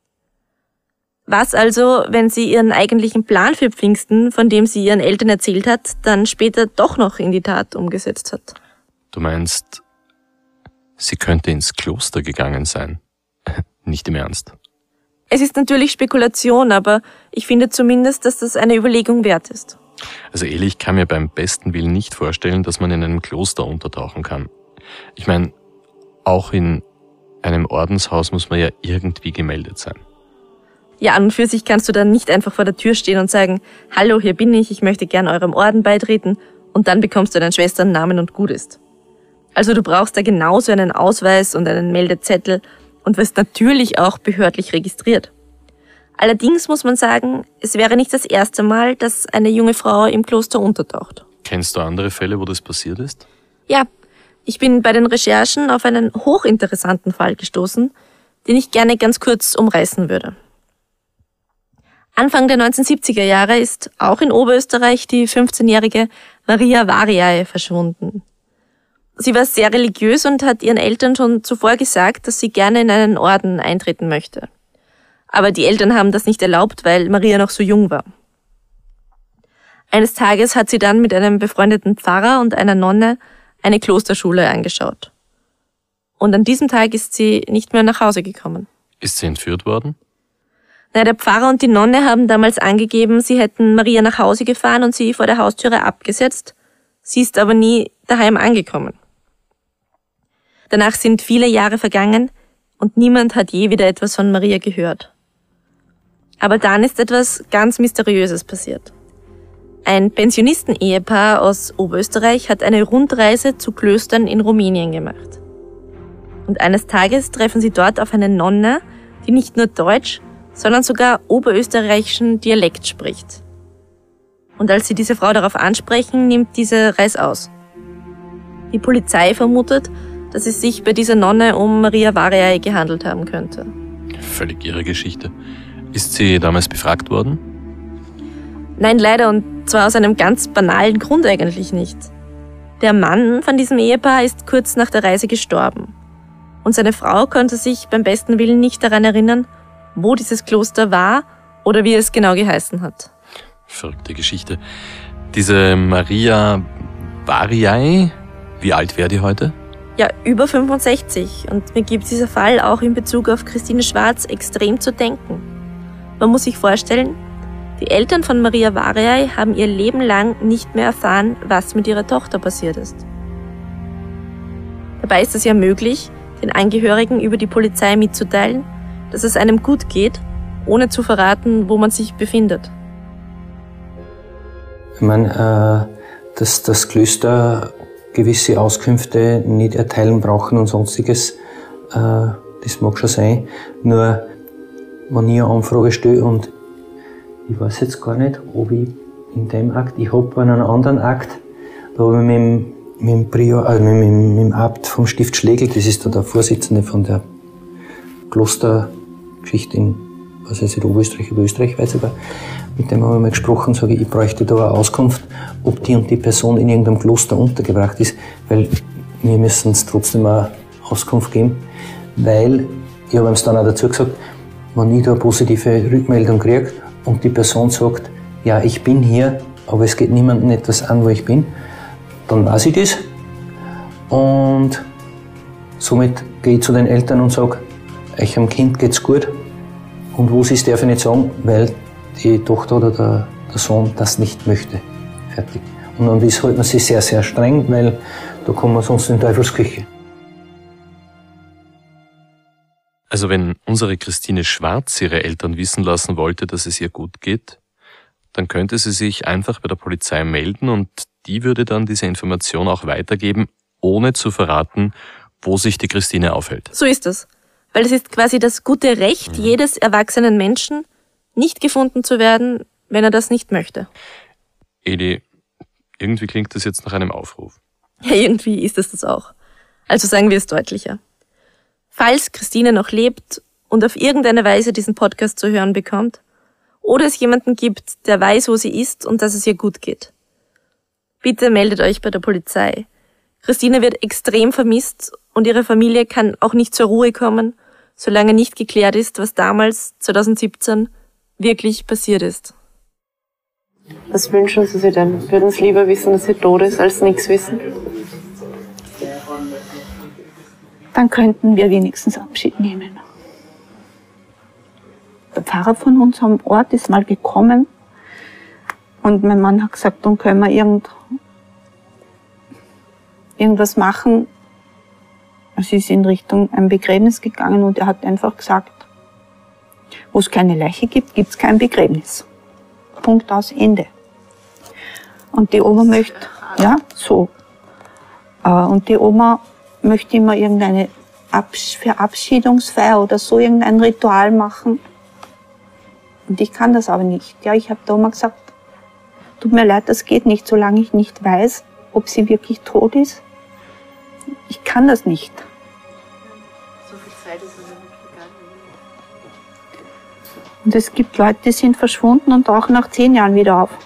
Was also, wenn sie ihren eigentlichen Plan für Pfingsten, von dem sie ihren Eltern erzählt hat, dann später doch noch in die Tat umgesetzt hat? Du meinst, sie könnte ins Kloster gegangen sein? Nicht im Ernst. Es ist natürlich Spekulation, aber ich finde zumindest, dass das eine Überlegung wert ist. Also ehrlich, ich kann mir beim besten Willen nicht vorstellen, dass man in einem Kloster untertauchen kann. Ich meine, auch in einem Ordenshaus muss man ja irgendwie gemeldet sein. Ja, an und für sich kannst du dann nicht einfach vor der Tür stehen und sagen, hallo, hier bin ich möchte gern eurem Orden beitreten und dann bekommst du deinen Schwesternnamen und gut ist. Also du brauchst da genauso einen Ausweis und einen Meldezettel und wirst natürlich auch behördlich registriert. Allerdings muss man sagen, es wäre nicht das erste Mal, dass eine junge Frau im Kloster untertaucht. Kennst du andere Fälle, wo das passiert ist? Ja, ich bin bei den Recherchen auf einen hochinteressanten Fall gestoßen, den ich gerne ganz kurz umreißen würde. Anfang der 1970er Jahre ist auch in Oberösterreich die 15-jährige Maria Variae verschwunden. Sie war sehr religiös und hat ihren Eltern schon zuvor gesagt, dass sie gerne in einen Orden eintreten möchte. Aber die Eltern haben das nicht erlaubt, weil Maria noch so jung war. Eines Tages hat sie dann mit einem befreundeten Pfarrer und einer Nonne eine Klosterschule angeschaut. Und an diesem Tag ist sie nicht mehr nach Hause gekommen. Ist sie entführt worden? Der Pfarrer und die Nonne haben damals angegeben, sie hätten Maria nach Hause gefahren und sie vor der Haustüre abgesetzt. Sie ist aber nie daheim angekommen. Danach sind viele Jahre vergangen und niemand hat je wieder etwas von Maria gehört. Aber dann ist etwas ganz Mysteriöses passiert. Ein Pensionisten-Ehepaar aus Oberösterreich hat eine Rundreise zu Klöstern in Rumänien gemacht. Und eines Tages treffen sie dort auf eine Nonne, die nicht nur Deutsch, sondern sogar oberösterreichischen Dialekt spricht. Und als sie diese Frau darauf ansprechen, nimmt diese reißaus. Die Polizei vermutet, dass es sich bei dieser Nonne um Maria Variae gehandelt haben könnte. Völlig irre Geschichte. Ist sie damals befragt worden? Nein, leider, und zwar aus einem ganz banalen Grund eigentlich nicht. Der Mann von diesem Ehepaar ist kurz nach der Reise gestorben. Und seine Frau konnte sich beim besten Willen nicht daran erinnern, wo dieses Kloster war oder wie es genau geheißen hat. Verrückte Geschichte. Diese Maria Variae, wie alt wäre die heute? Ja, über 65. Und mir gibt dieser Fall auch in Bezug auf Christine Schwarz extrem zu denken. Man muss sich vorstellen, die Eltern von Maria Variai haben ihr Leben lang nicht mehr erfahren, was mit ihrer Tochter passiert ist. Dabei ist es ja möglich, den Angehörigen über die Polizei mitzuteilen, dass es einem gut geht, ohne zu verraten, wo man sich befindet. Ich meine, dass das Klöster gewisse Auskünfte nicht erteilen brauchen und sonstiges, das mag schon sein. Nur, wenn ich eine Anfrage stelle und ich weiß jetzt gar nicht, ob ich in dem Akt, ich habe einen anderen Akt, da habe ich mit dem Abt vom Stift Schlegel, das ist da der Vorsitzende von der Klostergeschichte in, was weiß ich, Oberösterreich oder Österreich, weiß ich aber, mit dem habe ich mal gesprochen, sage ich bräuchte da eine Auskunft, ob die und die Person in irgendeinem Kloster untergebracht ist, weil wir müssen es trotzdem eine Auskunft geben, weil, ich habe ihm dann auch dazu gesagt, wenn ich da eine positive Rückmeldung kriege und die Person sagt, ja, ich bin hier, aber es geht niemandem etwas an, wo ich bin, dann weiß ich das und somit gehe ich zu den Eltern und sage, eurem Kind geht's gut und wo sie es darf ich nicht sagen, weil die Tochter oder der Sohn das nicht möchte. Fertig. Und an das hält man sich sehr, sehr streng, weil da kommen wir sonst in Teufelsküche. Also wenn unsere Christine Schwarz ihre Eltern wissen lassen wollte, dass es ihr gut geht, dann könnte sie sich einfach bei der Polizei melden und die würde dann diese Information auch weitergeben, ohne zu verraten, wo sich die Christine aufhält. So ist es. Weil es ist quasi das gute Recht jedes erwachsenen Menschen, nicht gefunden zu werden, wenn er das nicht möchte. Edi, irgendwie klingt das jetzt nach einem Aufruf. Ja, irgendwie ist es das auch. Also sagen wir es deutlicher. Falls Christine noch lebt und auf irgendeine Weise diesen Podcast zu hören bekommt, oder es jemanden gibt, der weiß, wo sie ist und dass es ihr gut geht, bitte meldet euch bei der Polizei. Christine wird extrem vermisst und ihre Familie kann auch nicht zur Ruhe kommen, solange nicht geklärt ist, was damals, 2017, wirklich passiert ist. Was wünschen Sie sich denn? Würden Sie lieber wissen, dass sie tot ist, als nichts wissen? Dann könnten wir wenigstens Abschied nehmen. Der Pfarrer von unserem Ort ist mal gekommen und mein Mann hat gesagt, dann können wir irgendwas machen. Es ist in Richtung ein Begräbnis gegangen und er hat einfach gesagt, wo es keine Leiche gibt, gibt es kein Begräbnis. Punkt aus, Ende. Und die Oma möchte, ja, so. Und die Oma möchte immer irgendeine Verabschiedungsfeier oder so, irgendein Ritual machen. Und ich kann das aber nicht. Ja, ich habe der Oma gesagt, tut mir leid, das geht nicht, solange ich nicht weiß, ob sie wirklich tot ist. Ich kann das nicht. So viel Zeit ist also nicht vergangen. Und es gibt Leute, die sind verschwunden und tauchen nach 10 Jahren wieder auf.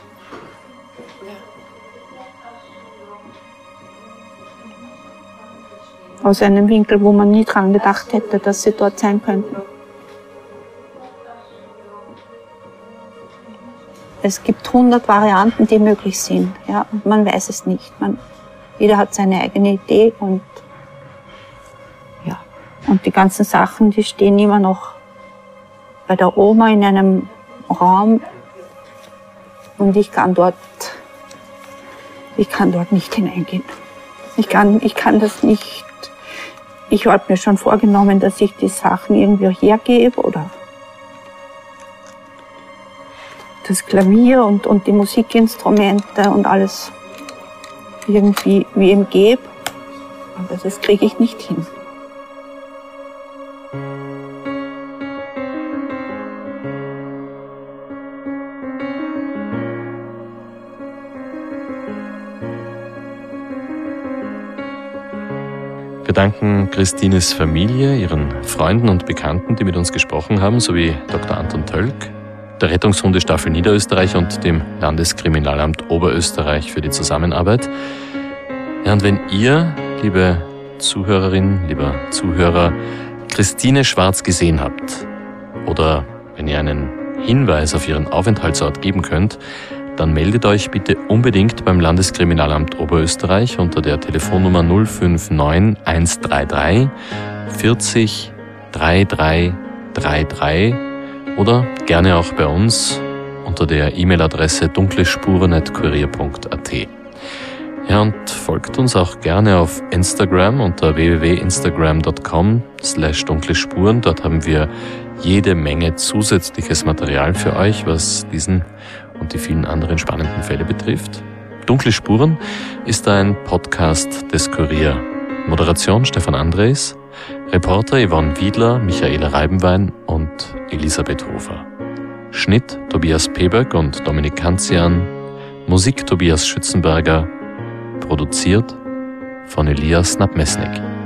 Aus einem Winkel, wo man nie dran gedacht hätte, dass sie dort sein könnten. Es gibt 100 Varianten, die möglich sind, ja, und man weiß es nicht. Jeder hat seine eigene Idee und ja, und die ganzen Sachen, die stehen immer noch bei der Oma in einem Raum und ich kann dort nicht hineingehen. Ich kann das nicht. Ich habe mir schon vorgenommen, dass ich die Sachen irgendwie hergebe oder das Klavier und die Musikinstrumente und alles irgendwie wie ihm gebe. Aber das kriege ich nicht hin. Wir danken Christines Familie, ihren Freunden und Bekannten, die mit uns gesprochen haben, sowie Dr. Anton Tölk, der Rettungshundestaffel Niederösterreich und dem Landeskriminalamt Oberösterreich für die Zusammenarbeit. Ja, und wenn ihr, liebe Zuhörerin, lieber Zuhörer, Christine Schwarz gesehen habt oder wenn ihr einen Hinweis auf ihren Aufenthaltsort geben könnt, dann meldet euch bitte unbedingt beim Landeskriminalamt Oberösterreich unter der Telefonnummer 059 133 40 3333 oder gerne auch bei uns unter der E-Mail-Adresse dunklespuren@kurier.at. Ja, und folgt uns auch gerne auf Instagram unter www.instagram.com/dunklespuren. Dort haben wir jede Menge zusätzliches Material für euch, was diesen und die vielen anderen spannenden Fälle betrifft. Dunkle Spuren ist ein Podcast des Kurier. Moderation Stefan Andres, Reporter Yvonne Wiedler, Michaela Reibenwein und Elisabeth Hofer. Schnitt Tobias Peböck und Dominik Kanzian, Musik Tobias Schützenberger, produziert von Elias Nabmesnik.